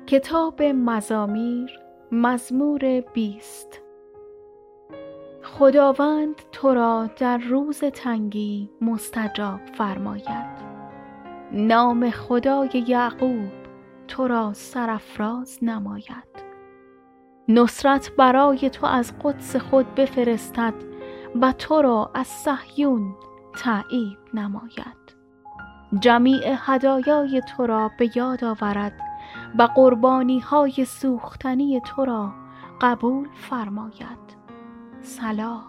کتاب مزامیر مزمور 20. خداوند تو را در روز تنگی مستجاب فرماید. نام خدای یعقوب تو را سرافراز نماید. نصرت برای تو از قدس خود بفرستد و تو را از صهیون تأیید نماید. جمیع هدایای تو را به یاد آورد و قربانی های سوختنی تو را قبول فرماید. سلا.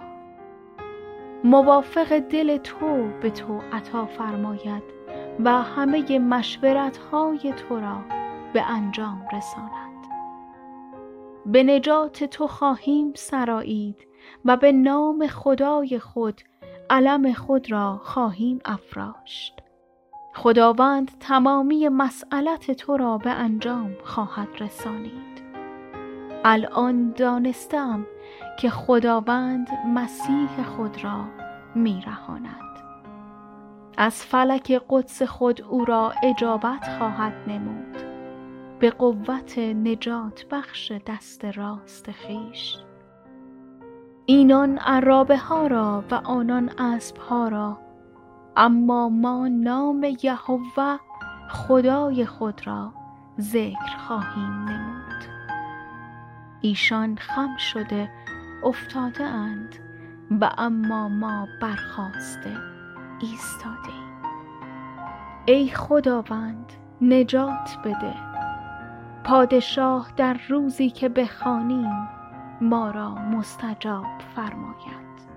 موافق دل تو به تو عطا فرماید و همه مشورت های تو را به انجام رساند. به نجات تو خواهیم سرایید و به نام خدای خود علم خود را خواهیم افراشت. خداوند تمامی مسئلت تو را به انجام خواهد رسانید. الان دانستم که خداوند مسیح خود را می‌رهاند. از فلک قدس خود او را اجابت خواهد نمود، به قوت نجات بخش دست راست خویش. اینان عرابه ها را و آنان اسب ها را، اما ما نام یهوه خدای خود را ذکر خواهیم نمود. ایشان خم شده افتاده اند و اما ما برخاسته ایستاده ایم. ای خداوند نجات بده. پادشاه در روزی که بخوانیم ما را مستجاب فرماید.